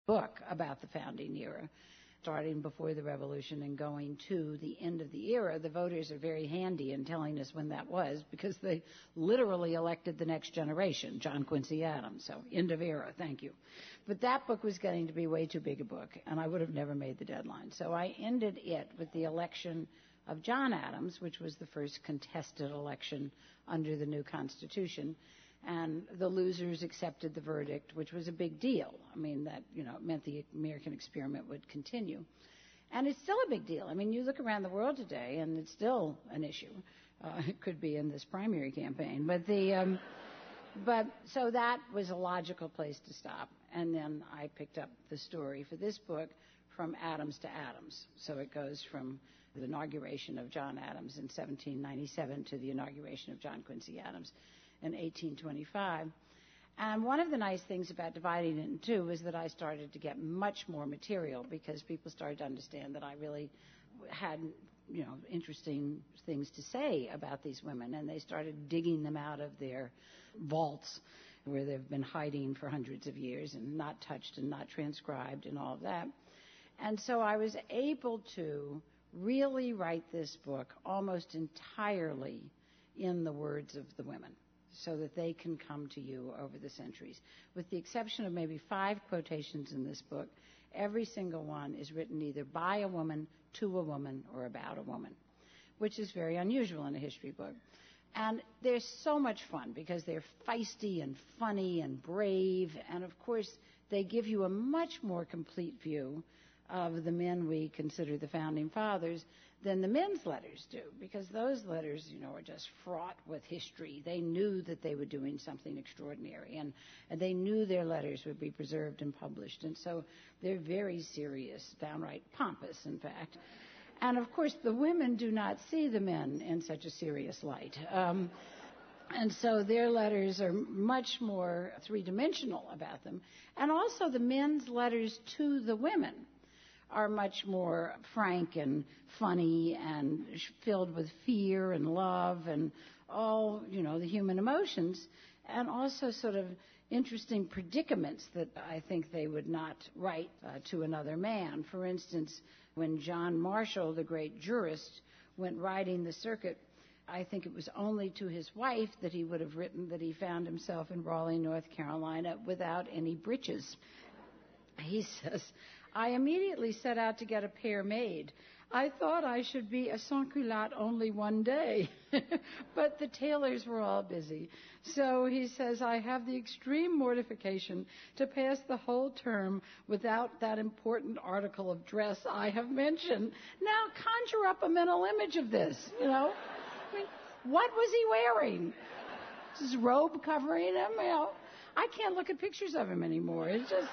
book about the founding era, starting before the Revolution and going to the end of the era. The voters are very handy in telling us when that was, because they literally elected the next generation, John Quincy Adams. So, end of era, thank you. But that book was getting to be way too big a book, and I would have never made the deadline. So I ended it with the election of John Adams, which was the first contested election under the new Constitution. And the losers accepted the verdict, which was a big deal. I mean, that, it meant the American experiment would continue. And it's still a big deal. I mean, you look around the world today, and it's still an issue. It could be in this primary campaign. But so that was a logical place to stop. And then I picked up the story for this book from Adams to Adams. So it goes from the inauguration of John Adams in 1797 to the inauguration of John Quincy Adams in 1825. And one of the nice things about dividing it in two is that I started to get much more material, because people started to understand that I really had, interesting things to say about these women, and they started digging them out of their vaults where they've been hiding for hundreds of years and not touched and not transcribed and all of that. And so I was able to really write this book almost entirely in the words of the women, so that they can come to you over the centuries. With the exception of maybe 5 quotations in this book, every single one is written either by a woman, to a woman, or about a woman, which is very unusual in a history book. And they're so much fun because they're feisty and funny and brave, and of course they give you a much more complete view of the men we consider the founding fathers than the men's letters do, because those letters, are just fraught with history. They knew that they were doing something extraordinary, and they knew their letters would be preserved and published, and so they're very serious, downright pompous, in fact. And of course, the women do not see the men in such a serious light. And so their letters are much more three-dimensional about them. And also the men's letters to the women are much more frank and funny and filled with fear and love and all, the human emotions, and also sort of interesting predicaments that I think they would not write to another man. For instance, when John Marshall, the great jurist, went riding the circuit, I think it was only to his wife that he would have written that he found himself in Raleigh, North Carolina, without any breeches. He says, I immediately set out to get a pair made. I thought I should be a sans-culotte only one day, but the tailors were all busy. So he says, I have the extreme mortification to pass the whole term without that important article of dress I have mentioned. Now conjure up a mental image of this, I mean, what was he wearing? His robe covering him? I can't look at pictures of him anymore. It's just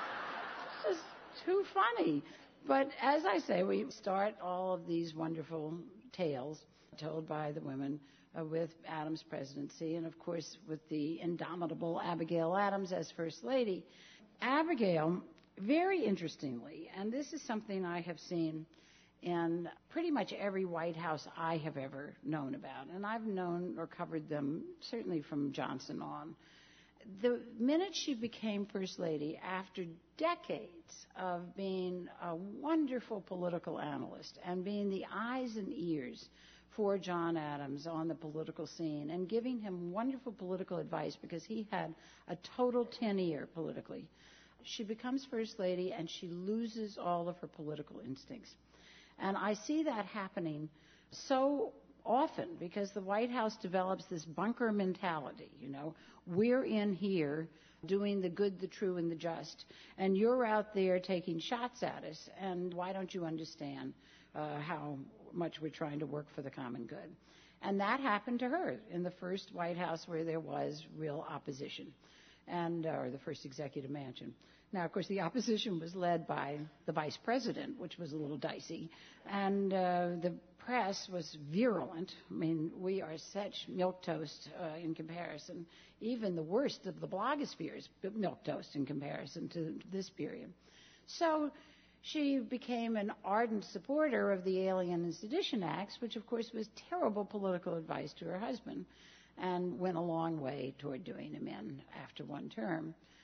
too funny. But as I say, we start all of these wonderful tales told by the women with Adams' presidency, and of course with the indomitable Abigail Adams as First Lady. Abigail, very interestingly, and this is something I have seen in pretty much every White House I have ever known about, and I've known or covered them certainly from Johnson on. The minute she became First Lady, after decades of being a wonderful political analyst and being the eyes and ears for John Adams on the political scene and giving him wonderful political advice because he had a total tin ear politically, she becomes First Lady and she loses all of her political instincts. And I see that happening so often because the White House develops this bunker mentality, we're in here doing the good, the true, and the just, and you're out there taking shots at us, and why don't you understand how much we're trying to work for the common good? And that happened to her in the first White House where there was real opposition, or the first executive mansion. Now, of course, the opposition was led by the vice president, which was a little dicey, and the press was virulent. I mean, we are such milquetoast in comparison. Even the worst of the blogosphere is milquetoast in comparison to this period. So she became an ardent supporter of the Alien and Sedition Acts, which, of course, was terrible political advice to her husband, and went a long way toward doing him in after one term.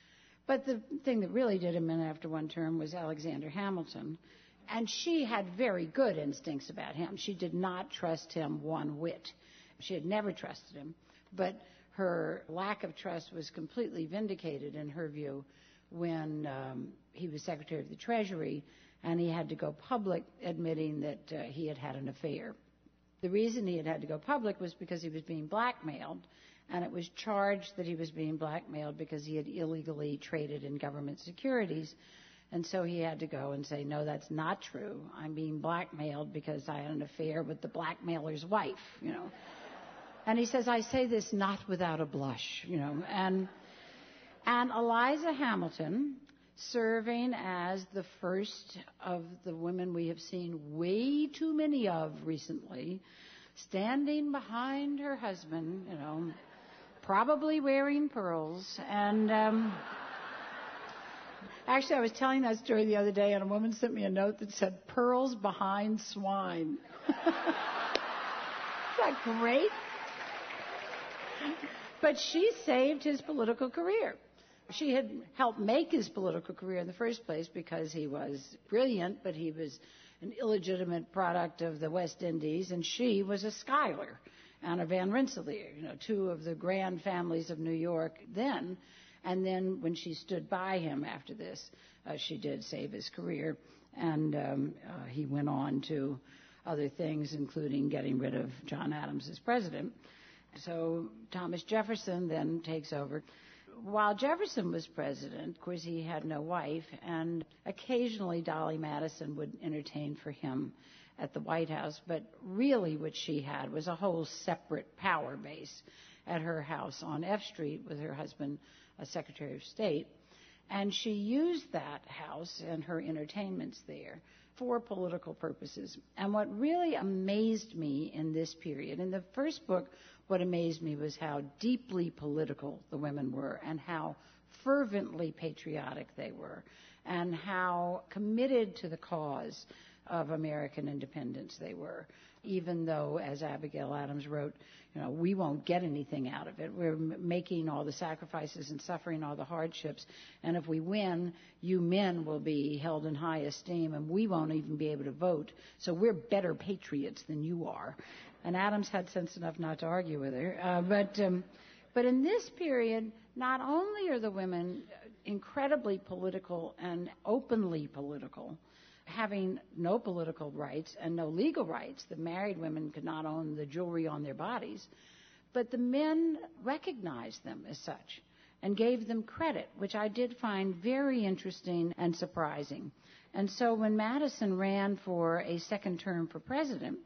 But the thing that really did him in after one term was Alexander Hamilton. And she had very good instincts about him. She did not trust him one whit. She had never trusted him. But her lack of trust was completely vindicated, in her view, when he was Secretary of the Treasury and he had to go public admitting that he had had an affair. The reason he had to go public was because he was being blackmailed, and it was charged that he was being blackmailed because he had illegally traded in government securities. And so he had to go and say, no, that's not true. I'm being blackmailed because I had an affair with the blackmailer's wife, And he says, I say this not without a blush, And Eliza Hamilton, serving as the first of the women we have seen way too many of recently, standing behind her husband, probably wearing pearls. And actually, I was telling that story the other day, and a woman sent me a note that said, pearls behind swine. Isn't that great? But she saved his political career. She had helped make his political career in the first place because he was brilliant, but he was an illegitimate product of the West Indies, and she was a Schuyler and a Van Rensselaer, two of the grand families of New York then. And then when she stood by him after this, she did save his career, and he went on to other things, including getting rid of John Adams as president. So Thomas Jefferson then takes over. While Jefferson was president, of course, he had no wife, and occasionally Dolly Madison would entertain for him at the White House, but really what she had was a whole separate power base at her house on F Street with her husband, a Secretary of State, and she used that house and her entertainments there for political purposes. And what really amazed me in this period, in the first book, what amazed me was how deeply political the women were and how fervently patriotic they were and how committed to the cause of American independence they were, even though, as Abigail Adams wrote, we won't get anything out of it. We're making all the sacrifices and suffering all the hardships, and if we win, you men will be held in high esteem, and we won't even be able to vote, so we're better patriots than you are. And Adams had sense enough not to argue with her. But in this period, not only are the women incredibly political and openly political, having no political rights and no legal rights. The married women could not own the jewelry on their bodies. But the men recognized them as such and gave them credit, which I did find very interesting and surprising. And so when Madison ran for a first term for president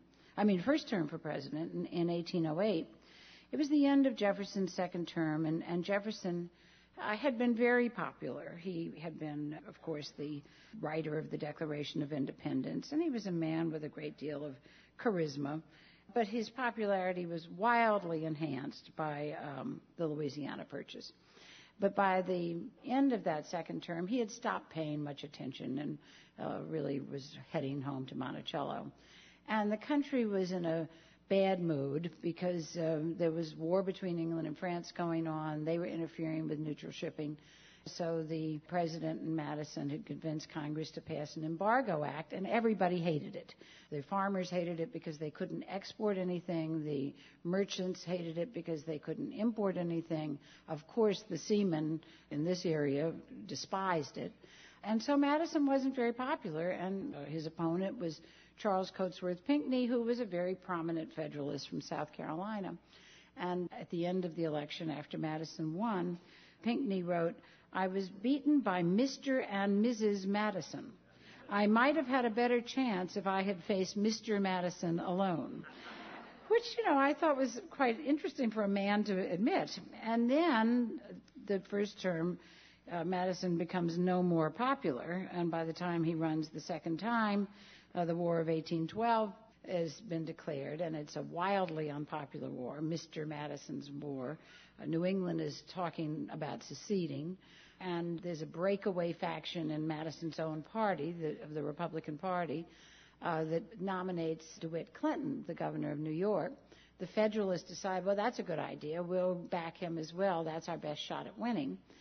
in 1808, it was the end of Jefferson's second term, and Jefferson had been very popular. He had been, of course, the writer of the Declaration of Independence, and he was a man with a great deal of charisma. But his popularity was wildly enhanced by the Louisiana Purchase. But by the end of that second term, he had stopped paying much attention and really was heading home to Monticello. And the country was in a bad mood because there was war between England and France going on. They were interfering with neutral shipping. So the president and Madison had convinced Congress to pass an embargo act, and everybody hated it. The farmers hated it because they couldn't export anything. The merchants hated it because they couldn't import anything. Of course, the seamen in this area despised it. And so Madison wasn't very popular, and his opponent was Charles Cotesworth Pinckney, who was a very prominent Federalist from South Carolina. And at the end of the election, after Madison won, Pinckney wrote, "I was beaten by Mr. and Mrs. Madison. I might have had a better chance if I had faced Mr. Madison alone." Which, I thought was quite interesting for a man to admit. And then the first term, Madison becomes no more popular, and by the time he runs the second time, the War of 1812 has been declared, and it's a wildly unpopular war, Mr. Madison's War. New England is talking about seceding, and there's a breakaway faction in Madison's own party, the Republican Party, that nominates DeWitt Clinton, the governor of New York. The Federalists decide, well, that's a good idea. We'll back him as well. That's our best shot at winning.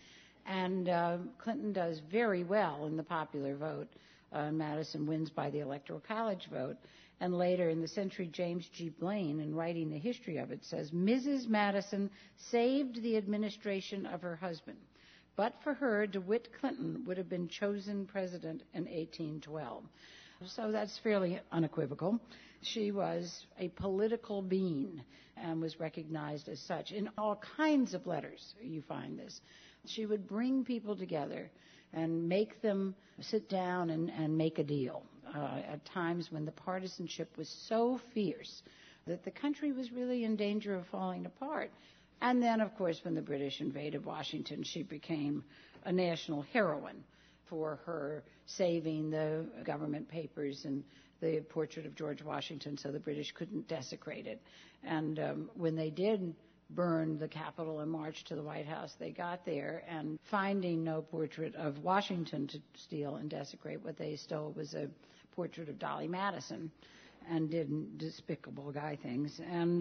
And Clinton does very well in the popular vote. Madison wins by the Electoral College vote. And later in the century, James G. Blaine, in writing the history of it, says, Mrs. Madison saved the administration of her husband. But for her, DeWitt Clinton would have been chosen president in 1812. So that's fairly unequivocal. She was a political being and was recognized as such. In all kinds of letters, you find this. She would bring people together and make them sit down and make a deal at times when the partisanship was so fierce that the country was really in danger of falling apart. And then, of course, when the British invaded Washington, she became a national heroine for her saving the government papers and the portrait of George Washington so the British couldn't desecrate it. And when they did burn the Capitol and march to the White House, they got there, and finding no portrait of Washington to steal and desecrate, what they stole was a portrait of Dolly Madison and did despicable guy things. And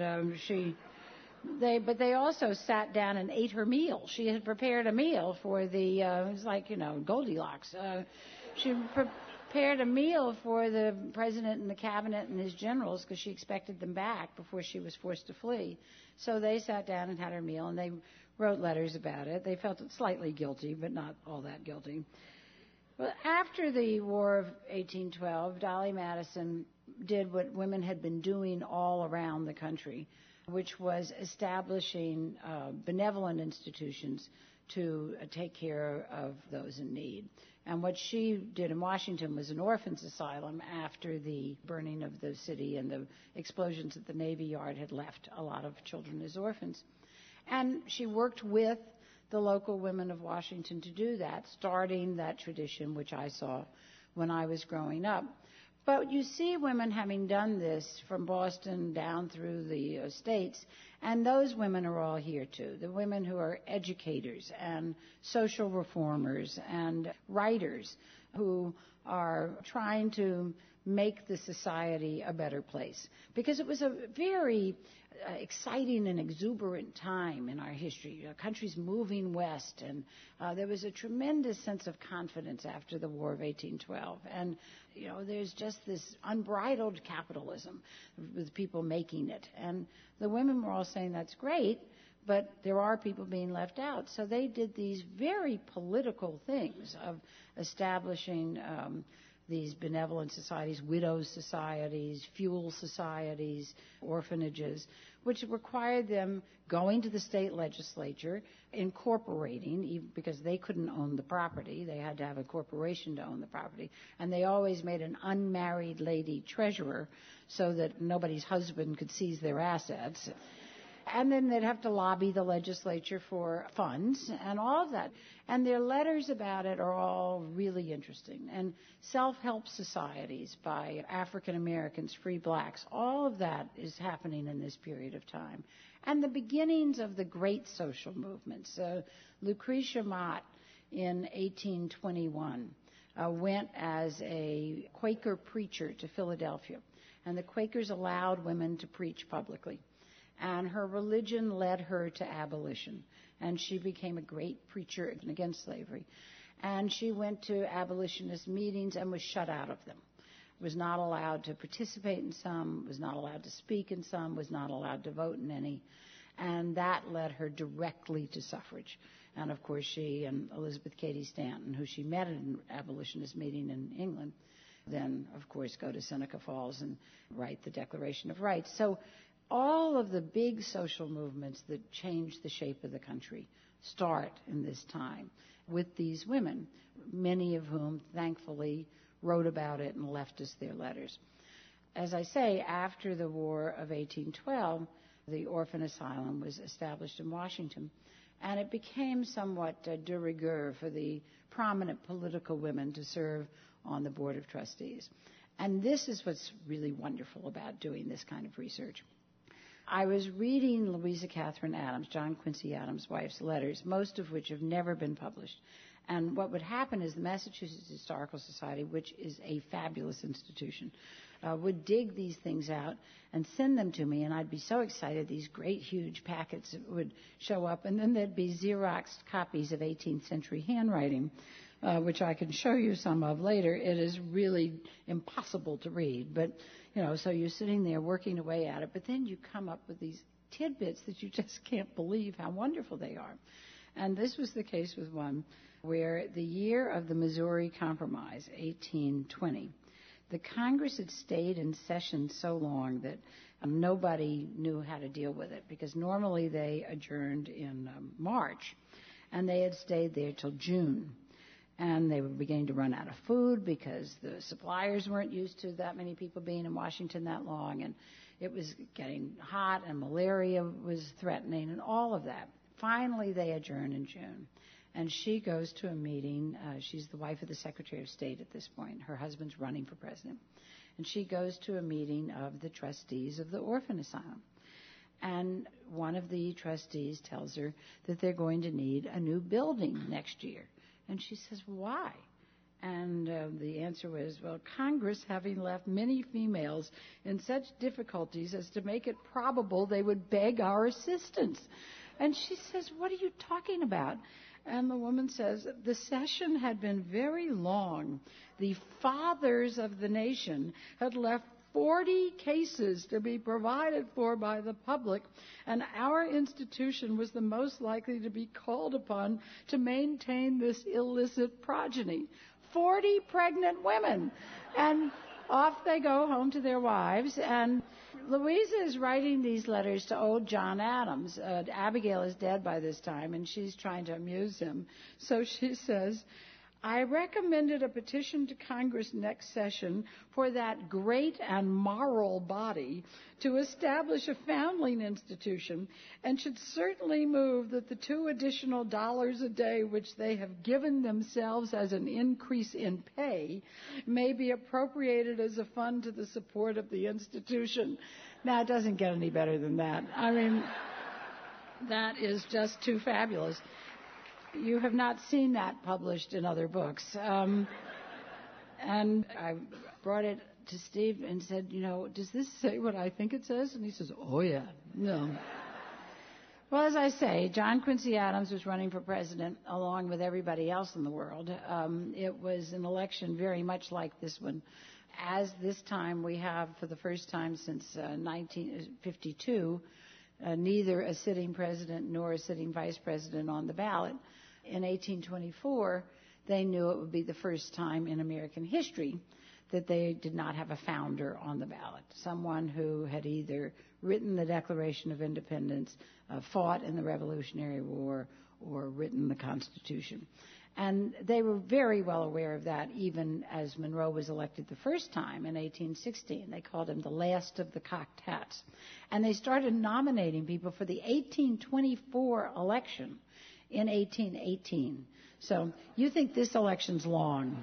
But they also sat down and ate her meal. She had prepared a meal for the, it was like, Goldilocks. She prepared a meal for the president and the cabinet and his generals because she expected them back before she was forced to flee. So they sat down and had her meal, and they wrote letters about it. They felt slightly guilty, but not all that guilty. Well, after the War of 1812, Dolly Madison did what women had been doing all around the country, which was establishing benevolent institutions to take care of those in need. And what she did in Washington was an orphans asylum after the burning of the city and the explosions at the Navy Yard had left a lot of children as orphans. And she worked with the local women of Washington to do that, starting that tradition, which I saw when I was growing up. But you see women having done this from Boston down through the states, and those women are all here too. The women who are educators and social reformers and writers who are trying to make the society a better place. Because it was a very exciting and exuberant time in our history. Countries moving west, and there was a tremendous sense of confidence after the War of 1812. And, there's just this unbridled capitalism with people making it. And the women were all saying, that's great, but there are people being left out. So they did these very political things of establishing these benevolent societies, widows' societies, fuel societies, orphanages, which required them going to the state legislature, incorporating, because they couldn't own the property. They had to have a corporation to own the property. And they always made an unmarried lady treasurer so that nobody's husband could seize their assets. And then they'd have to lobby the legislature for funds and all of that. And their letters about it are all really interesting. And self-help societies by African Americans, free blacks, all of that is happening in this period of time. And the beginnings of the great social movements. Lucretia Mott in 1821 went as a Quaker preacher to Philadelphia. And the Quakers allowed women to preach publicly. And her religion led her to abolition. And she became a great preacher against slavery. And she went to abolitionist meetings and was shut out of them. Was not allowed to participate in some, was not allowed to speak in some, was not allowed to vote in any. And that led her directly to suffrage. And, of course, she and Elizabeth Cady Stanton, who she met at an abolitionist meeting in England, then, of course, go to Seneca Falls and write the Declaration of Rights. So all of the big social movements that change the shape of the country start in this time with these women, many of whom, thankfully, wrote about it and left us their letters. As I say, after the War of 1812, the orphan asylum was established in Washington, and it became somewhat de rigueur for the prominent political women to serve on the Board of Trustees. And this is what's really wonderful about doing this kind of research. I was reading Louisa Catherine Adams, John Quincy Adams' wife's letters, most of which have never been published. And what would happen is the Massachusetts Historical Society, which is a fabulous institution, would dig these things out and send them to me, and I'd be so excited. These great, huge packets would show up, and then there'd be Xeroxed copies of 18th century handwriting, which I can show you some of later. It is really impossible to read, but, so you're sitting there working away at it, but then you come up with these tidbits that you just can't believe how wonderful they are. And this was the case with one where the year of the Missouri Compromise, 1820, the Congress had stayed in session so long that nobody knew how to deal with it, because normally they adjourned in March, and they had stayed there till June. And they were beginning to run out of food because the suppliers weren't used to that many people being in Washington that long, and it was getting hot, and malaria was threatening, and all of that. Finally, they adjourn in June. And she goes to a meeting. She's the wife of the Secretary of State at this point. Her husband's running for president. And she goes to a meeting of the trustees of the orphan asylum. And one of the trustees tells her that they're going to need a new building next year. And she says, why? And the answer was, well, Congress, having left many females in such difficulties as to make it probable they would beg our assistance. And she says, what are you talking about? And the woman says, the session had been very long. The fathers of the nation had left 40 cases to be provided for by the public, and our institution was the most likely to be called upon to maintain this illicit progeny. 40 pregnant women. And off they go home to their wives, and Louisa is writing these letters to old John Adams. Abigail is dead by this time, and she's trying to amuse him. So she says, I recommended a petition to Congress next session for that great and moral body to establish a foundling institution, and should certainly move that the $2 additional a day which they have given themselves as an increase in pay may be appropriated as a fund to the support of the institution. Now, it doesn't get any better than that. I mean, that is just too fabulous. You have not seen that published in other books. And I brought it to Steve and said, does this say what I think it says? And he says, oh, yeah. No. Well, as I say, John Quincy Adams was running for president along with everybody else in the world. It was an election very much like this one. As this time we have, for the first time since 1952, neither a sitting president nor a sitting vice president on the ballot. In 1824, they knew it would be the first time in American history that they did not have a founder on the ballot, someone who had either written the Declaration of Independence, fought in the Revolutionary War, or written the Constitution. And they were very well aware of that, even as Monroe was elected the first time in 1816. They called him the last of the cocked hats. And they started nominating people for the 1824 election in 1818. So you think this election's long,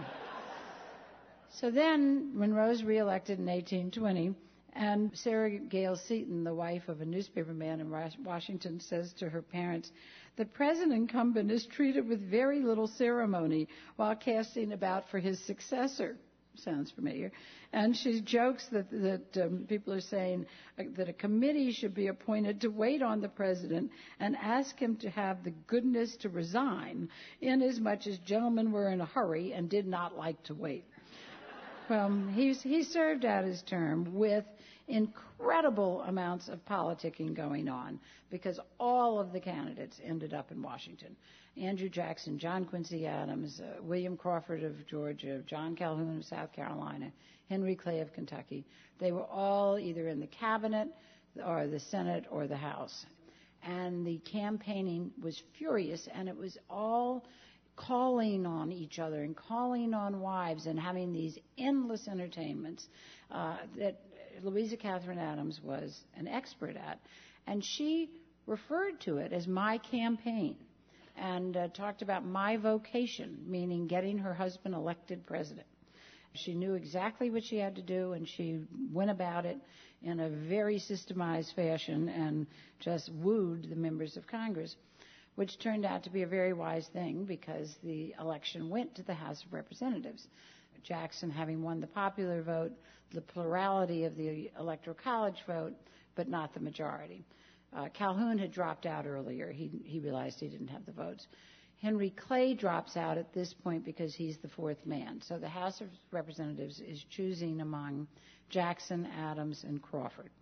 So then Monroe's reelected in 1820, and Sarah Gale Seton, the wife of a newspaperman in Washington, says to her parents, the present incumbent is treated with very little ceremony while casting about for his successor. Sounds familiar. And she jokes that people are saying that a committee should be appointed to wait on the president and ask him to have the goodness to resign, inasmuch as gentlemen were in a hurry and did not like to wait. Well, he served out his term with incredible amounts of politicking going on, because all of the candidates ended up in Washington. Andrew Jackson, John Quincy Adams, William Crawford of Georgia, John Calhoun of South Carolina, Henry Clay of Kentucky. They were all either in the cabinet or the Senate or the House. And the campaigning was furious, and it was all calling on each other and calling on wives and having these endless entertainments that Louisa Catherine Adams was an expert at. And she referred to it as my campaign, and talked about my vocation, meaning getting her husband elected president. She knew exactly what she had to do, and she went about it in a very systemized fashion and just wooed the members of Congress. which turned out to be a very wise thing because the election went to the House of Representatives. Jackson having won the popular vote, the plurality of the Electoral College vote, but not the majority. Calhoun had dropped out earlier. He realized he didn't have the votes. Henry Clay drops out at this point because he's the fourth man. So the House of Representatives is choosing among Jackson, Adams, and Crawford.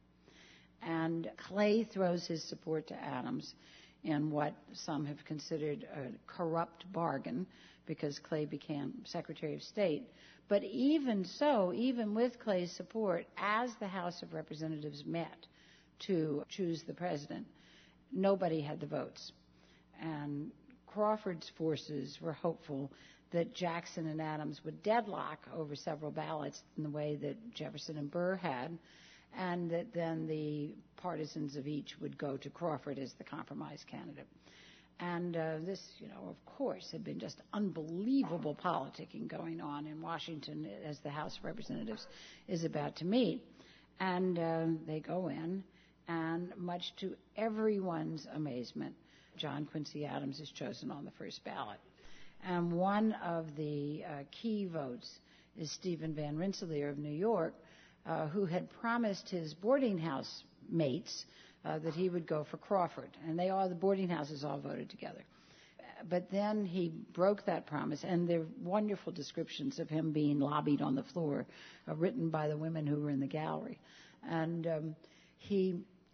And Clay throws his support to Adams in what some have considered a corrupt bargain because Clay became Secretary of State. But even so, even with Clay's support, as the House of Representatives met to choose the president, nobody had the votes. And Crawford's forces were hopeful that Jackson and Adams would deadlock over several ballots in the way that Jefferson and Burr had, and that then the partisans of each would go to Crawford as the compromise candidate. And this, of course, had been just unbelievable politicking going on in Washington as the House of Representatives is about to meet. And they go in, and much to everyone's amazement, John Quincy Adams is chosen on the first ballot. And one of the key votes is Stephen Van Rensselaer of New York, who had promised his boarding house mates that he would go for Crawford. And the boarding houses all voted together. But then he broke that promise, and there are wonderful descriptions of him being lobbied on the floor, written by the women who were in the gallery. And he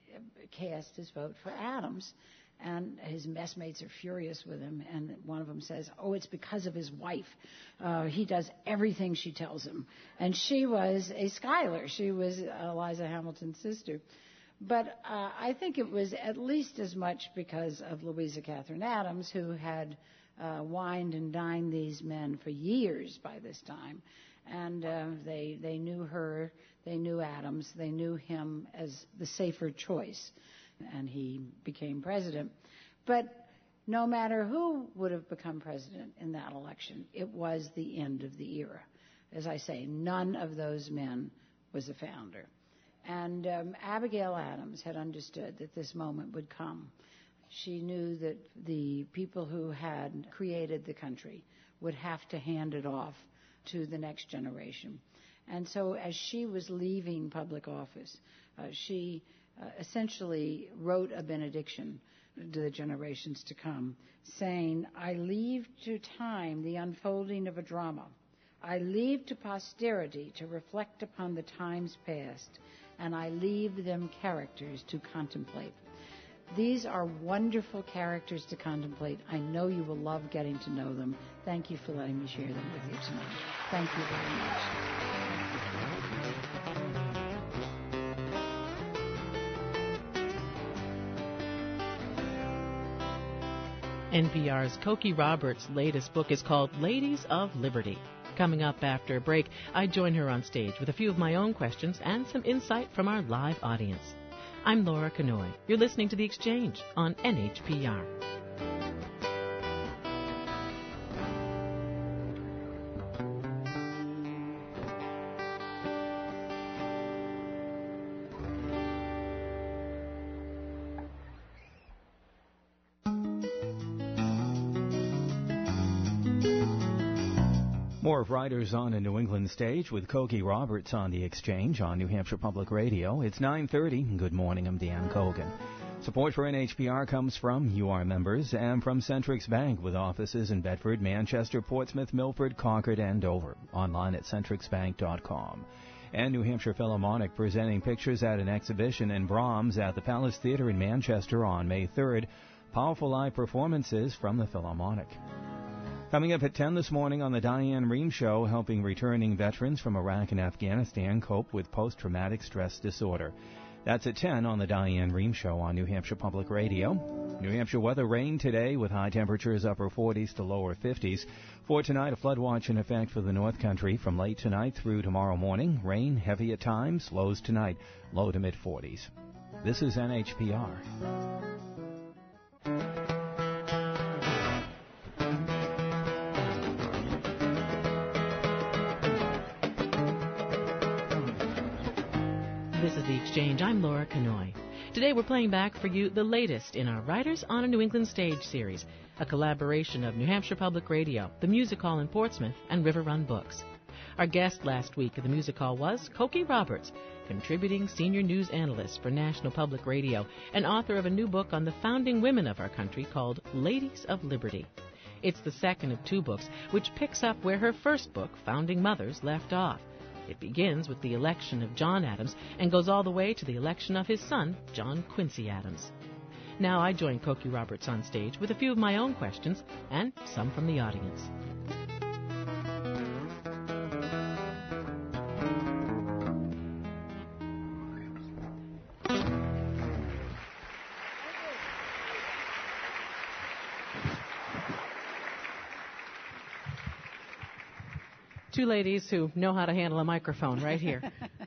cast his vote for Adams. And his messmates are furious with him, and one of them says, it's because of his wife. He does everything she tells him. And she was a Schuyler. She was Eliza Hamilton's sister. But I think it was at least as much because of Louisa Catherine Adams, who had wined and dined these men for years by this time. And they knew her, they knew Adams, they knew him as the safer choice. And he became president. But no matter who would have become president in that election, it was the end of the era. As I say, none of those men was a founder. And Abigail Adams had understood that this moment would come. She knew that the people who had created the country would have to hand it off to the next generation. And so as she was leaving public office, she essentially wrote a benediction to the generations to come, saying, I leave to time the unfolding of a drama. I leave to posterity to reflect upon the times past, and I leave them characters to contemplate. These are wonderful characters to contemplate. I know you will love getting to know them. Thank you for letting me share them with you tonight. Thank you very much. NPR's Cokie Roberts' latest book is called Ladies of Liberty. Coming up after a break, I join her on stage with a few of my own questions and some insight from our live audience. I'm Laura Kanoy. You're listening to The Exchange on NHPR. More of Writers on a New England Stage with Cokie Roberts on The Exchange on New Hampshire Public Radio. It's 9:30. Good morning. I'm Dan Kogan. Support for NHPR comes from UR members and from Centrix Bank with offices in Bedford, Manchester, Portsmouth, Milford, Concord, and Dover. Online at centrixbank.com. And New Hampshire Philharmonic presenting pictures at an exhibition in Brahms at the Palace Theatre in Manchester on May 3rd. Powerful live performances from the Philharmonic. Coming up at 10 this morning on the Diane Rehm Show, helping returning veterans from Iraq and Afghanistan cope with post-traumatic stress disorder. That's at 10 on the Diane Rehm Show on New Hampshire Public Radio. New Hampshire weather, rain today with high temperatures upper 40s to lower 50s. For tonight, a flood watch in effect for the North Country from late tonight through tomorrow morning. Rain heavy at times, lows tonight, low to mid-40s. This is NHPR. This is The Exchange. I'm Laura Kanoy. Today we're playing back for you the latest in our Writers on a New England Stage series, a collaboration of New Hampshire Public Radio, the Music Hall in Portsmouth, and River Run Books. Our guest last week at the Music Hall was Cokie Roberts, contributing senior news analyst for National Public Radio and author of a new book on the founding women of our country called Ladies of Liberty. It's the second of two books, which picks up where her first book, Founding Mothers, left off. It begins with the election of John Adams and goes all the way to the election of his son, John Quincy Adams. Now I join Cokie Roberts on stage with a few of my own questions and some from the audience. Two ladies who know how to handle a microphone right here.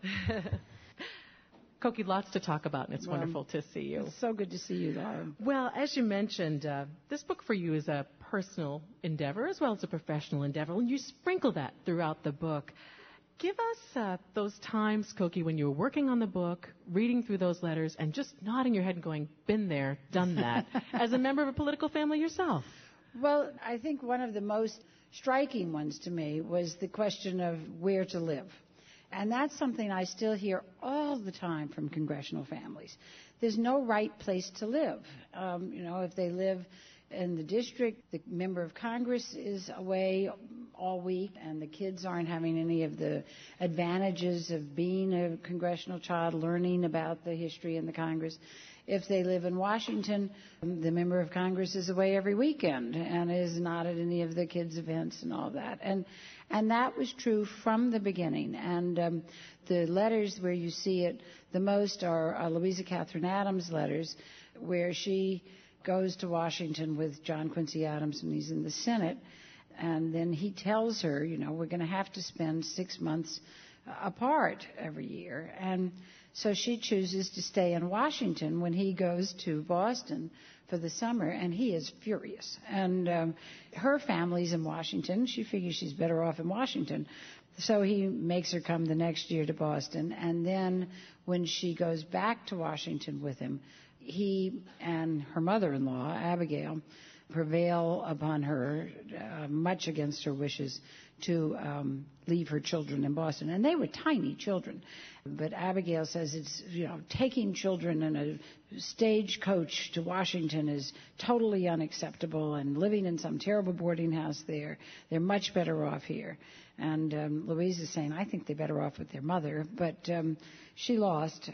Cokie, lots to talk about, and it's wonderful to see you. It's so good to see you, Laura. Well, as you mentioned, this book for you is a personal endeavor as well as a professional endeavor, and you sprinkle that throughout the book. Give us those times, Cokie, when you were working on the book, reading through those letters, and just nodding your head and going, been there, done that, as a member of a political family yourself. Well, I think one of the most striking ones to me was the question of where to live. And that's something I still hear all the time from congressional families. There's no right place to live. If they live in the district, the member of Congress is away all week, and the kids aren't having any of the advantages of being a congressional child, learning about the history in the Congress. If they live in Washington, the member of Congress is away every weekend and is not at any of the kids' events and all that. And that was true from the beginning. And the letters where you see it the most are Louisa Catherine Adams' letters, where she goes to Washington with John Quincy Adams when he's in the Senate. And then he tells her, we're going to have to spend 6 months apart every year. And so she chooses to stay in Washington when he goes to Boston for the summer, and he is furious. And her family's in Washington. She figures she's better off in Washington. So he makes her come the next year to Boston. And then when she goes back to Washington with him, he and her mother-in-law, Abigail, prevail upon her, much against her wishes, to leave her children in Boston. And they were tiny children. But Abigail says it's, taking children in a stagecoach to Washington is totally unacceptable, and living in some terrible boarding house there, they're much better off here. And Louise is saying, I think they're better off with their mother, but she lost.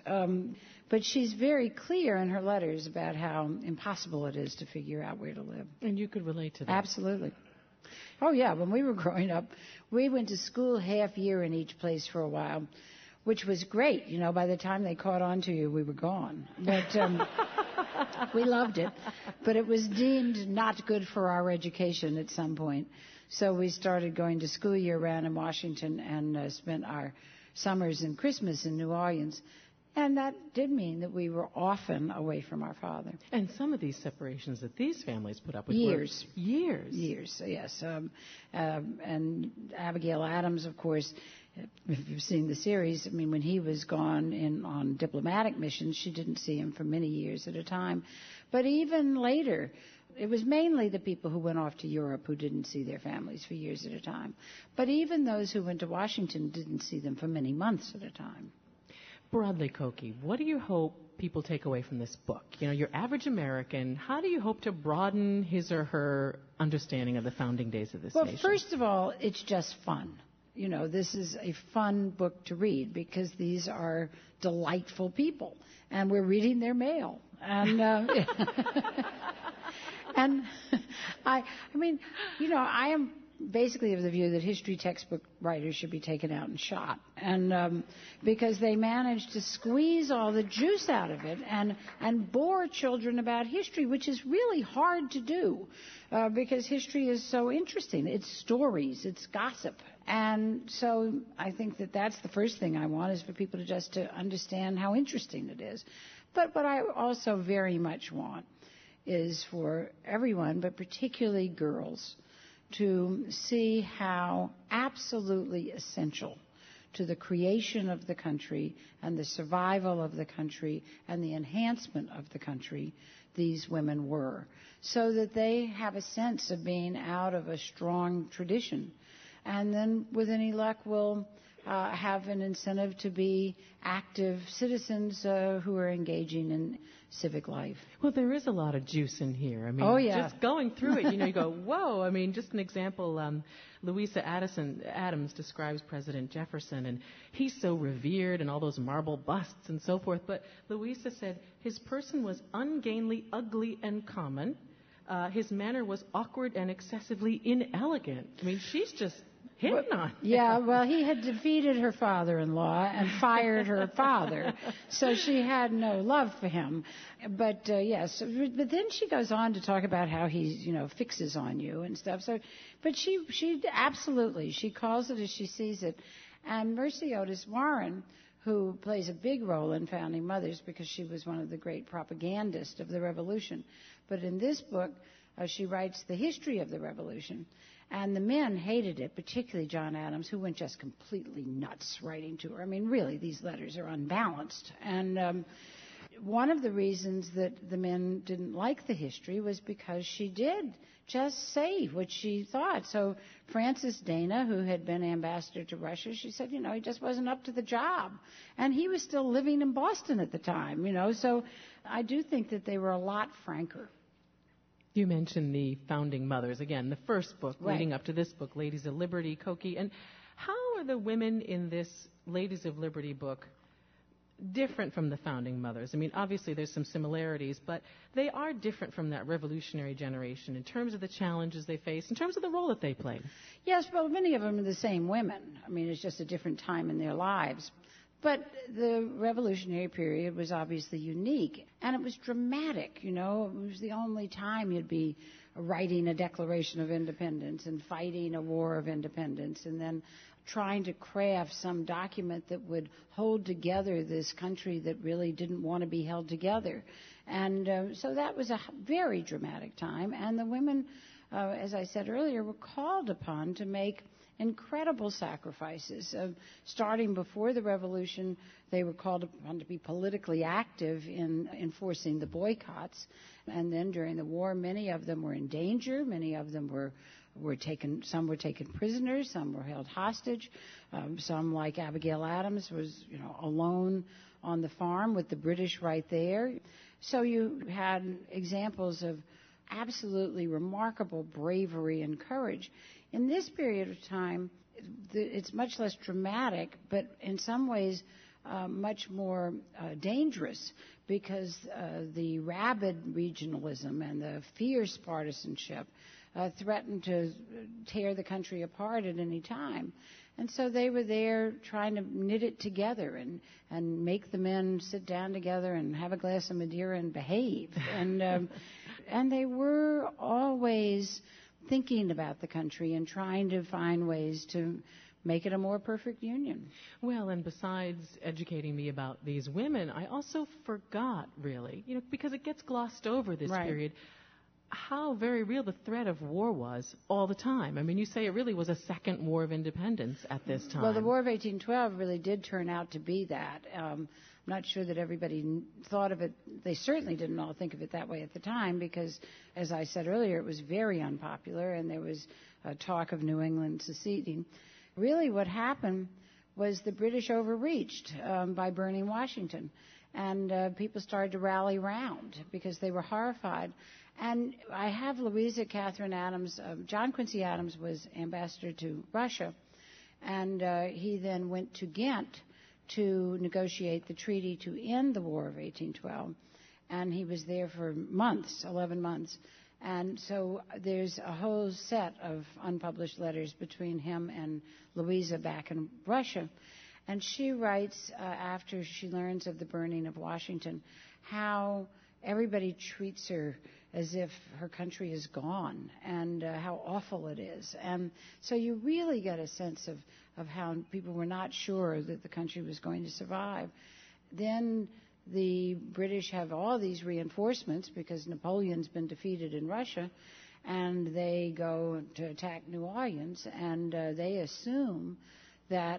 But she's very clear in her letters about how impossible it is to figure out where to live. And you could relate to that. Absolutely. Oh, yeah. When we were growing up, we went to school half year in each place for a while, which was great. By the time they caught on to you, we were gone. But we loved it. But it was deemed not good for our education at some point. So we started going to school year-round in Washington and spent our summers and Christmas in New Orleans. And that did mean that we were often away from our father. And some of these separations that these families put up with years. were years. Years, yes. And Abigail Adams, of course, if you've seen the series, when he was gone on diplomatic missions, she didn't see him for many years at a time. But even later, it was mainly the people who went off to Europe who didn't see their families for years at a time. But even those who went to Washington didn't see them for many months at a time. Broadly, Cokie, what do you hope people take away from this book? Your average American, how do you hope to broaden his or her understanding of the founding days of this nation? Well, first of all, it's just fun. This is a fun book to read because these are delightful people, and we're reading their mail. And and I am basically of the view that history textbook writers should be taken out and shot, and because they manage to squeeze all the juice out of it and bore children about history, which is really hard to do because history is so interesting. It's stories, it's gossip. And so I think that that's the first thing I want, is for people to understand how interesting it is. But what I also very much want is for everyone, but particularly girls, to see how absolutely essential to the creation of the country and the survival of the country and the enhancement of the country, these women were, so that they have a sense of being out of a strong tradition. And then, with any luck, will have an incentive to be active citizens who are engaging in civic life. Well, there is a lot of juice in here. I mean, oh, yeah. Just going through it, you go, whoa. I mean, just an example, Louisa Adams describes President Jefferson, and he's so revered and all those marble busts and so forth. But Louisa said his person was ungainly, ugly, and common. His manner was awkward and excessively inelegant. I mean, she's just hitting on him. Yeah, well, he had defeated her father-in-law and fired her father, so she had no love for him. But yes, but then she goes on to talk about how he, fixes on you and stuff. So, but she absolutely, she calls it as she sees it. And Mercy Otis Warren, who plays a big role in Founding Mothers because she was one of the great propagandists of the Revolution. But in this book, she writes the history of the Revolution. And the men hated it, particularly John Adams, who went just completely nuts writing to her. I mean, really, these letters are unbalanced. And one of the reasons that the men didn't like the history was because she did just say what she thought. So Francis Dana, who had been ambassador to Russia, she said, he just wasn't up to the job. And he was still living in Boston at the time, So I do think that they were a lot franker. You mentioned the Founding Mothers. Again, the first book leading up to this book, Ladies of Liberty, Cokie. And how are the women in this Ladies of Liberty book different from the Founding Mothers? I mean, obviously there's some similarities, but they are different from that revolutionary generation in terms of the challenges they face, in terms of the role that they played. Yes, well, many of them are the same women. I mean, it's just a different time in their lives. But the revolutionary period was obviously unique, and it was dramatic, It was the only time you'd be writing a Declaration of Independence and fighting a war of independence and then trying to craft some document that would hold together this country that really didn't want to be held together. And so that was a very dramatic time, and the women, as I said earlier, were called upon to make incredible sacrifices. Starting before the revolution, they were called upon to be politically active in enforcing the boycotts. And then during the war, many of them were in danger. Many of them were taken. Some were taken prisoners. Some were held hostage. Some, like Abigail Adams, was alone on the farm with the British right there. So you had examples of absolutely remarkable bravery and courage. In this period of time, it's much less dramatic, but in some ways much more dangerous, because the rabid regionalism and the fierce partisanship threatened to tear the country apart at any time. And so they were there trying to knit it together and make the men sit down together and have a glass of Madeira and behave. And they were always thinking about the country and trying to find ways to make it a more perfect union. Well, and besides educating me about these women, I also forgot, really, because it gets glossed over this period, how very real the threat of war was all the time. I mean, you say it really was a second war of independence at this time. Well, the War of 1812 really did turn out to be that. I'm not sure that everybody thought of it. They certainly didn't all think of it that way at the time because, as I said earlier, it was very unpopular and there was talk of New England seceding. Really what happened was the British overreached by burning Washington. And people started to rally round because they were horrified. And I have Louisa Catherine Adams. John Quincy Adams was ambassador to Russia. And he then went to Ghent to negotiate the treaty to end the War of 1812. And he was there for months, 11 months. And so there's a whole set of unpublished letters between him and Louisa back in Russia. And she writes, after she learns of the burning of Washington, how everybody treats her as if her country is gone and how awful it is. And so you really get a sense of how people were not sure that the country was going to survive. Then the British have all these reinforcements because Napoleon's been defeated in Russia, and they go to attack New Orleans, and they assume that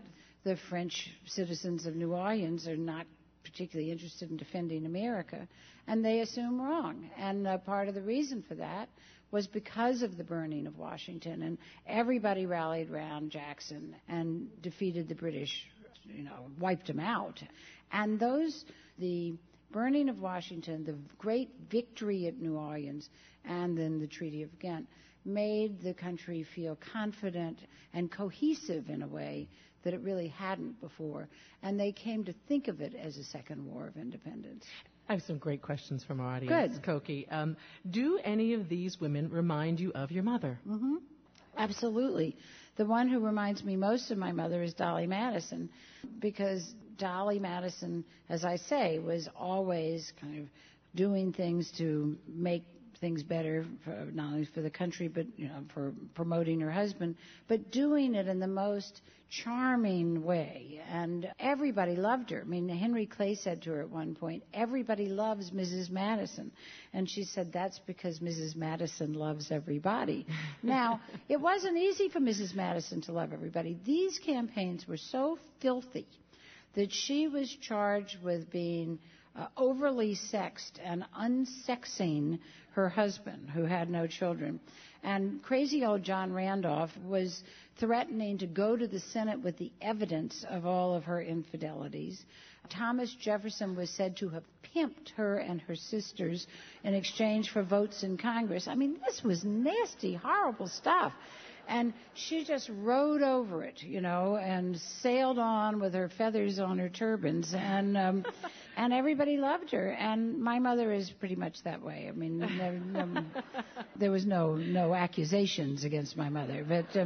the French citizens of New Orleans are not particularly interested in defending America, and they assume wrong. And part of the reason for that was because of the burning of Washington, and everybody rallied around Jackson and defeated the British, wiped them out. And the burning of Washington, the great victory at New Orleans, and then the Treaty of Ghent, made the country feel confident and cohesive in a way that it really hadn't before. And they came to think of it as a second war of independence. I have some great questions from our audience. Good. Koki, do any of these women remind you of your mother? Mm-hmm. Absolutely. The one who reminds me most of my mother is Dolly Madison, because Dolly Madison, as I say, was always kind of doing things to make things better, not only for the country, but for promoting her husband, but doing it in the most charming way. And everybody loved her. I mean, Henry Clay said to her at one point, "Everybody loves Mrs. Madison." And she said, "That's because Mrs. Madison loves everybody." Now, it wasn't easy for Mrs. Madison to love everybody. These campaigns were so filthy that she was charged with being overly sexed and unsexing her husband, who had no children. And crazy old John Randolph was threatening to go to the Senate with the evidence of all of her infidelities. Thomas Jefferson was said to have pimped her and her sisters in exchange for votes in Congress. I mean, this was nasty, horrible stuff. And she just rode over it, and sailed on with her feathers on her turbans, and everybody loved her. And my mother is pretty much that way. I mean, there was no accusations against my mother, but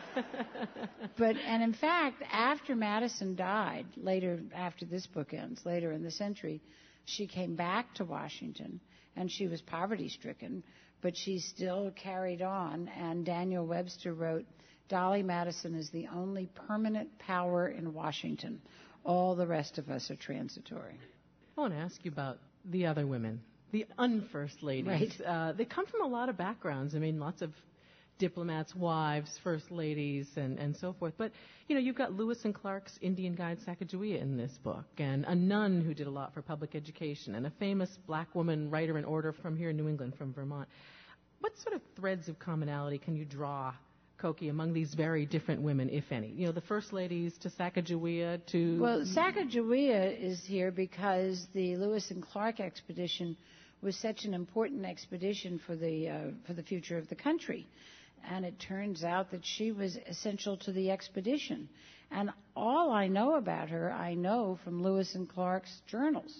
in fact, after Madison died, later, after this book ends, later in the century, she came back to Washington, and she was poverty-stricken, but she still carried on. And Daniel Webster wrote, "Dolly Madison is the only permanent power in Washington. All the rest of us are transitory." I want to ask you about the other women, the unfirst ladies. Right. They come from a lot of backgrounds. I mean, lots of diplomats' wives, first ladies, and so forth. But, you've got Lewis and Clark's Indian guide Sacagawea in this book, and a nun who did a lot for public education, and a famous black woman writer and orator from here in New England, from Vermont. What sort of threads of commonality can you draw, Koki, among these very different women, if any? The first ladies to Sacagawea to... Well, Sacagawea is here because the Lewis and Clark expedition was such an important expedition for the future of the country. And it turns out that she was essential to the expedition. And all I know about her, I know from Lewis and Clark's journals.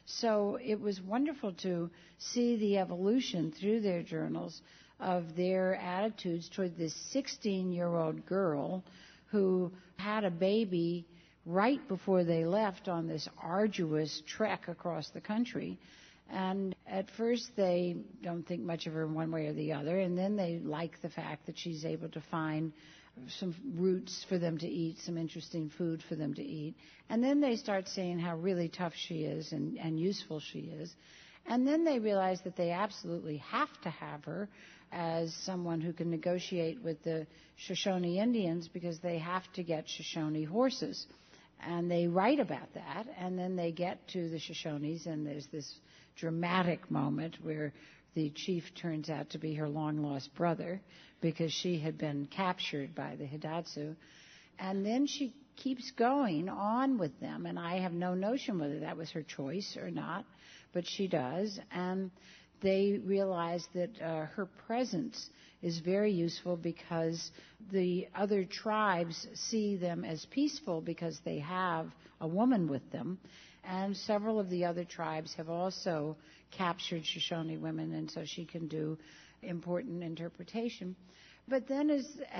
So it was wonderful to see the evolution through their journals of their attitudes toward this 16-year-old girl who had a baby right before they left on this arduous trek across the country. And at first they don't think much of her one way or the other, and then they like the fact that she's able to find some roots for them to eat, some interesting food for them to eat. And then they start seeing how really tough she is and useful she is. And then they realize that they absolutely have to have her as someone who can negotiate with the Shoshone Indians, because they have to get Shoshone horses. And they write about that, and then they get to the Shoshones, and there's this dramatic moment where the chief turns out to be her long-lost brother, because she had been captured by the Hidatsu. And then she keeps going on with them, and I have no notion whether that was her choice or not, but she does. And they realize that her presence is very useful because the other tribes see them as peaceful because they have a woman with them. And several of the other tribes have also captured Shoshone women, and so she can do important interpretation. But then,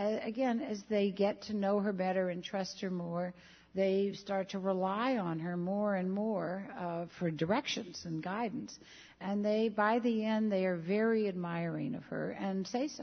as they get to know her better and trust her more, they start to rely on her more and more for directions and guidance. And by the end, they are very admiring of her and say so.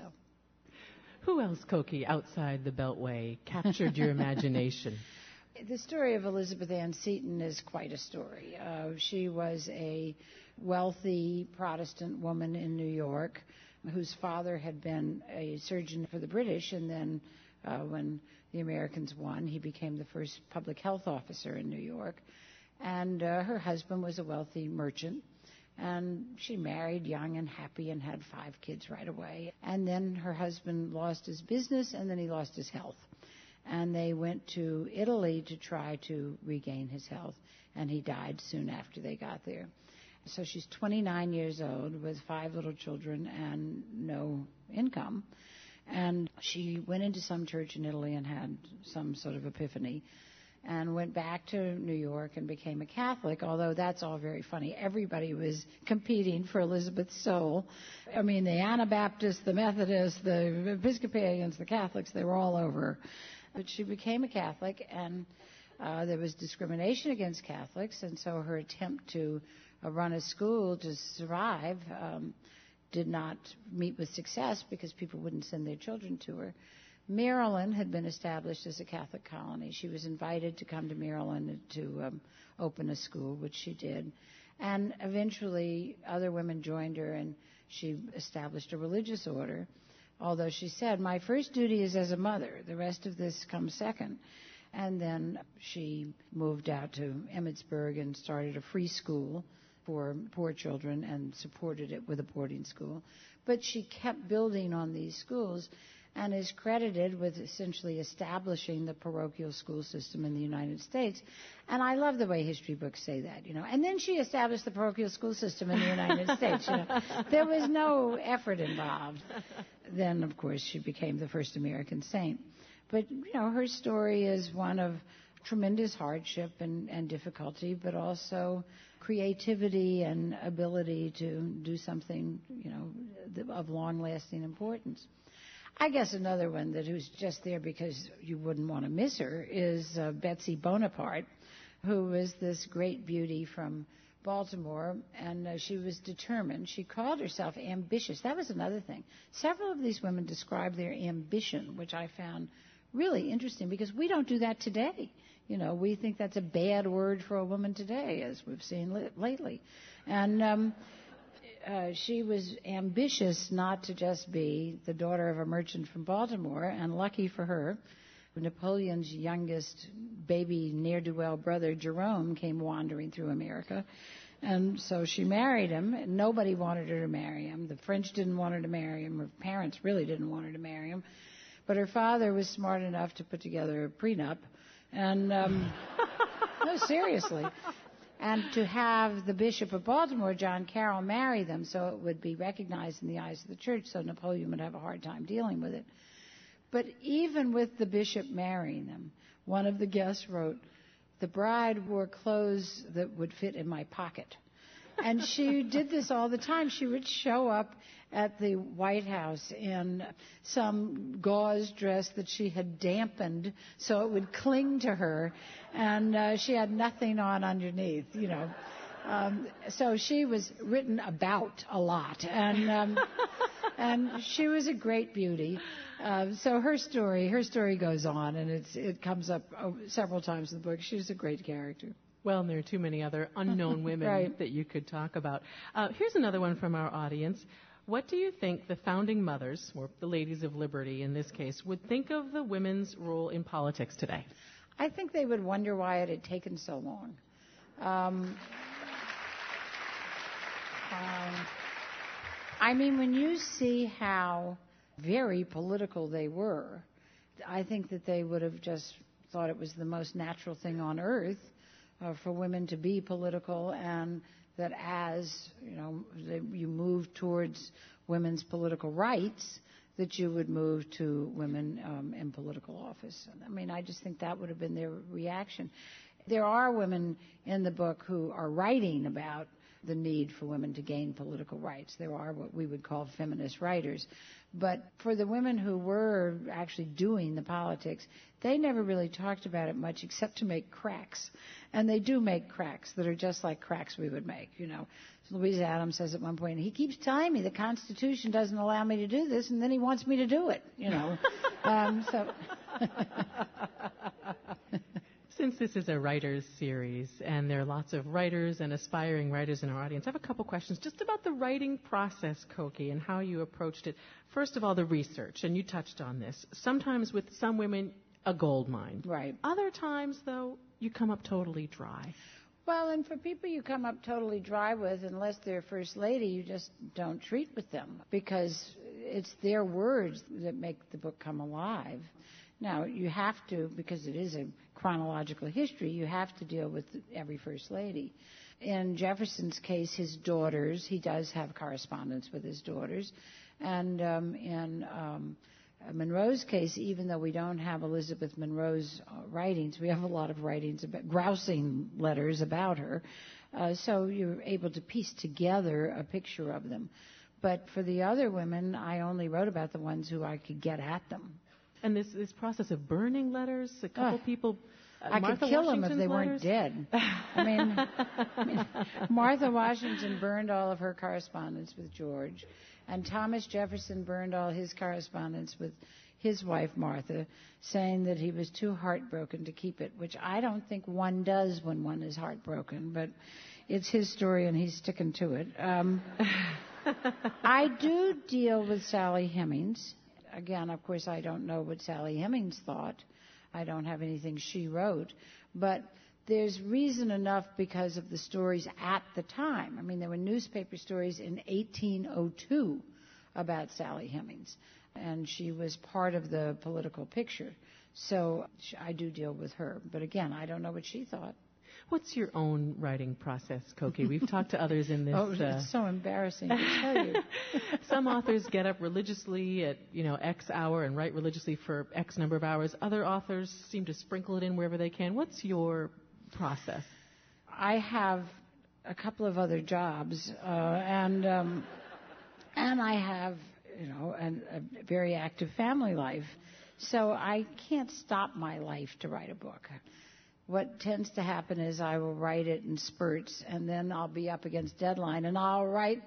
Who else, Koki, outside the Beltway, captured your imagination? The story of Elizabeth Ann Seton is quite a story. She was a wealthy Protestant woman in New York whose father had been a surgeon for the British, and then when the Americans won. He became the first public health officer in New York. And her husband was a wealthy merchant. And she married young and happy and had 5 kids right away. And then her husband lost his business, and then he lost his health. And they went to Italy to try to regain his health, and he died soon after they got there. So she's 29 years old with 5 little children and no income. And she went into some church in Italy and had some sort of epiphany, and went back to New York and became a Catholic, although that's all very funny. Everybody was competing for Elizabeth's soul. I mean, the Anabaptists, the Methodists, the Episcopalians, the Catholics, they were all over her. But she became a Catholic, and there was discrimination against Catholics, and so her attempt to run a school to survive did not meet with success because people wouldn't send their children to her. Maryland had been established as a Catholic colony. She was invited to come to Maryland to open a school, which she did. And eventually other women joined her, and she established a religious order, although she said, my first duty is as a mother. The rest of this comes second. And then she moved out to Emmitsburg and started a free school for poor children and supported it with a boarding school. But she kept building on these schools and is credited with essentially establishing the parochial school system in the United States. And I love the way history books say that, And then she established the parochial school system in the United States, There was no effort involved. Then, of course, she became the first American saint. But, her story is one of tremendous hardship and difficulty, but also creativity and ability to do something, of long-lasting importance. I guess another one who's just there because you wouldn't want to miss her is Betsy Bonaparte, who was this great beauty from Baltimore, and she was determined. She called herself ambitious. That was another thing. Several of these women described their ambition, which I found really interesting because we don't do that today. We think that's a bad word for a woman today, as we've seen lately. And she was ambitious not to just be the daughter of a merchant from Baltimore, and lucky for her, Napoleon's youngest baby ne'er-do-well brother, Jerome, came wandering through America. And so she married him. Nobody wanted her to marry him. The French didn't want her to marry him. Her parents really didn't want her to marry him. But her father was smart enough to put together a prenup. And, no, seriously. And to have the Bishop of Baltimore, John Carroll, marry them so it would be recognized in the eyes of the church, so Napoleon would have a hard time dealing with it. But even with the bishop marrying them, one of the guests wrote, the bride wore clothes that would fit in my pocket. And she did this all the time. She would show up at the White House in some gauze dress that she had dampened so it would cling to her, and she had nothing on underneath, So she was written about a lot, and she was a great beauty. So her story goes on, and it comes up several times in the book. She's a great character. Well, and there are too many other unknown women right. that you could talk about. Here's another one from our audience. What do you think the founding mothers, or the Ladies of Liberty in this case, would think of the women's role in politics today? I think they would wonder why it had taken so long. I mean, when you see how very political they were, I think that they would have just thought it was the most natural thing on earth for women to be political, and that as you move towards women's political rights, that you would move to women in political office. I mean, I just think that would have been their reaction. There are women in the book who are writing about the need for women to gain political rights. There are what we would call feminist writers. But for the women who were actually doing the politics, they never really talked about it much except to make cracks. And they do make cracks that are just like cracks we would make, Louise Adams says at one point, he keeps telling me the Constitution doesn't allow me to do this, and then he wants me to do it, So... Since this is a writers series, and there are lots of writers and aspiring writers in our audience, I have a couple questions just about the writing process, Cokie, and how you approached it. First of all, the research, and you touched on this. Sometimes with some women, a gold mine. Right. Other times, though, you come up totally dry. Well, and for people you come up totally dry with, unless they're First Lady, you just don't treat with them because it's their words that make the book come alive. Now, you have to, because it is a chronological history, you have to deal with every First Lady. In Jefferson's case, his daughters, he does have correspondence with his daughters. And in Monroe's case, even though we don't have Elizabeth Monroe's writings, we have a lot of writings about grousing letters about her. So you're able to piece together a picture of them. But for the other women, I only wrote about the ones who I could get at them. And this process of burning letters, a couple people... I Martha could kill them if they Washington's weren't dead. I mean, Martha Washington burned all of her correspondence with George, and Thomas Jefferson burned all his correspondence with his wife, Martha, saying that he was too heartbroken to keep it, which I don't think one does when one is heartbroken, but it's his story and he's sticking to it. I do deal with Sally Hemings. Again, of course, I don't know what Sally Hemings thought. I don't have anything she wrote, but there's reason enough because of the stories at the time. I mean, there were newspaper stories in 1802 about Sally Hemings, and she was part of the political picture. So I do deal with her. But again, I don't know what she thought. What's your own writing process, Cokie? We've talked to others in this. Oh, it's so embarrassing to tell you. Some authors get up religiously at, X hour and write religiously for X number of hours. Other authors seem to sprinkle it in wherever they can. What's your process? I have a couple of other jobs, and I have, a very active family life. So I can't stop my life to write a book. What tends to happen is I will write it in spurts, and then I'll be up against deadline, and I'll write.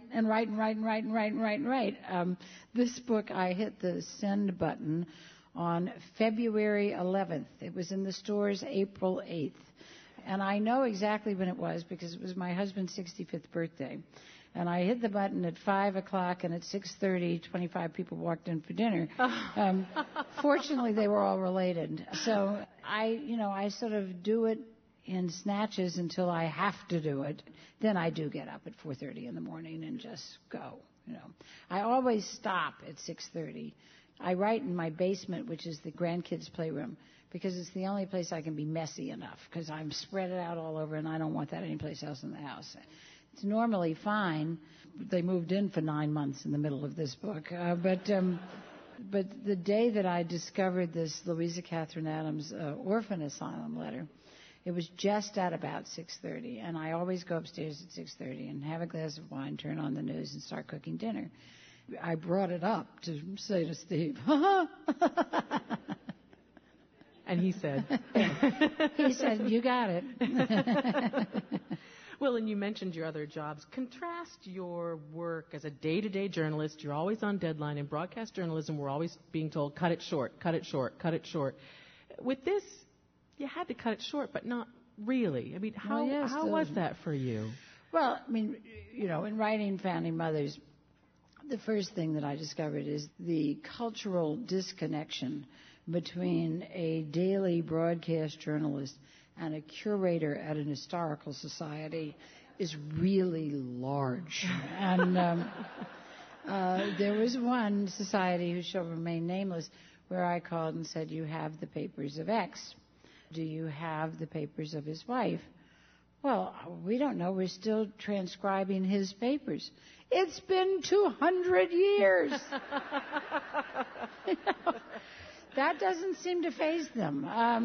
This book, I hit the send button on February 11th. It was in the stores April 8th. And I know exactly when it was because it was my husband's 65th birthday. And I hit the button at 5 o'clock, and at 6:30, 25 people walked in for dinner. Fortunately, they were all related. So I sort of do it in snatches until I have to do it. Then I do get up at 4:30 in the morning and just go. I always stop at 6:30. I write in my basement, which is the grandkids' playroom, because it's the only place I can be messy enough, because I'm spread it out all over, and I don't want that anyplace else in the house. It's normally fine. They moved in for 9 months in the middle of this book. But the day that I discovered this Louisa Catherine Adams orphan asylum letter, it was just at about 6:30. And I always go upstairs at 6:30 and have a glass of wine, turn on the news, and start cooking dinner. I brought it up to say to Steve, and he said, you got it. Well, and you mentioned your other jobs. Contrast your work as a day-to-day journalist. You're always on deadline. In broadcast journalism, we're always being told, cut it short, cut it short, cut it short. With this, you had to cut it short, but not really. I mean, how was that for you? Well, I mean, in writing Founding Mothers, the first thing that I discovered is the cultural disconnection between a daily broadcast journalist and a curator at an historical society is really large. And there was one society who shall remain nameless where I called and said, you have the papers of X. Do you have the papers of his wife? Well, we don't know. We're still transcribing his papers. It's been 200 years. That doesn't seem to faze them.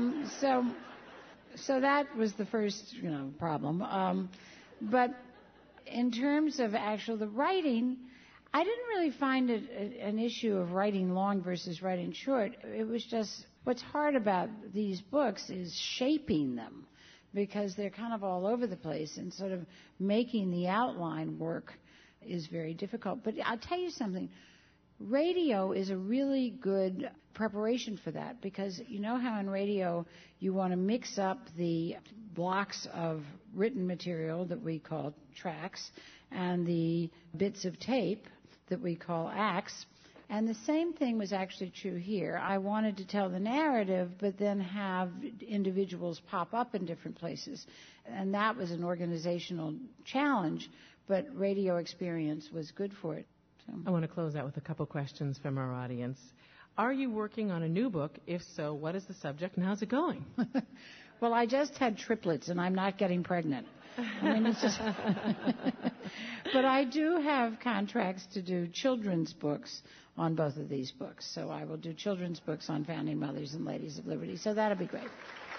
So that was the first, problem. But in terms of the writing, I didn't really find it an issue of writing long versus writing short. It was just what's hard about these books is shaping them, because they're kind of all over the place, and sort of making the outline work is very difficult. But I'll tell you something. Radio is a really good preparation for that, because you know how in radio you want to mix up the blocks of written material that we call tracks and the bits of tape that we call acts, And the same thing was actually true here. I wanted to tell the narrative, but then have individuals pop up in different places. And that was an organizational challenge, but radio experience was good for it. So. I want to close out with a couple questions from our audience. Are you working on a new book? If so, what is the subject and how's it going? Well, I just had triplets, and I'm not getting pregnant. I mean, it's just... But I do have contracts to do children's books on both of these books. So I will do children's books on Founding Mothers and Ladies of Liberty. So that'll be great.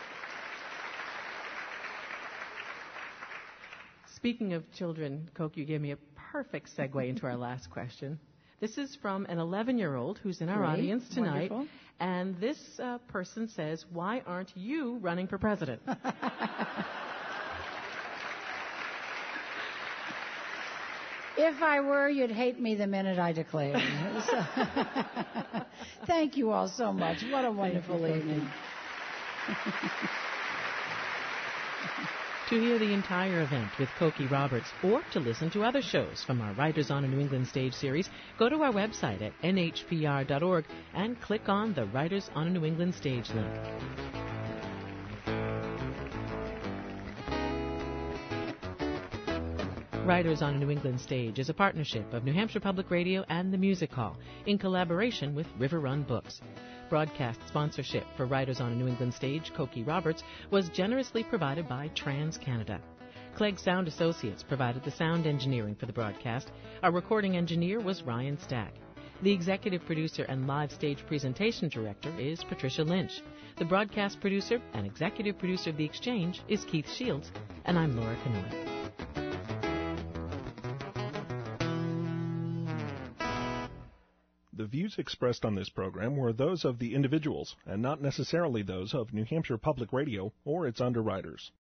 Speaking of children, Coke, you gave me a perfect segue into our last question. This is from an 11-year-old who's in our audience tonight. Wonderful. And this person says, why aren't you running for president? If I were, you'd hate me the minute I declared. Thank you all so much. What a wonderful evening. To hear the entire event with Cokie Roberts or to listen to other shows from our Writers on a New England Stage series, go to our website at nhpr.org and click on the Writers on a New England Stage link. Writers on a New England Stage is a partnership of New Hampshire Public Radio and the Music Hall in collaboration with River Run Books. Broadcast sponsorship for Writers on a New England Stage, Cokie Roberts, was generously provided by TransCanada. Clegg Sound Associates provided the sound engineering for the broadcast. Our recording engineer was Ryan Stack. The executive producer and live stage presentation director is Patricia Lynch. The broadcast producer and executive producer of The Exchange is Keith Shields, and I'm Laura Kanoy. The views expressed on this program were those of the individuals and not necessarily those of New Hampshire Public Radio or its underwriters.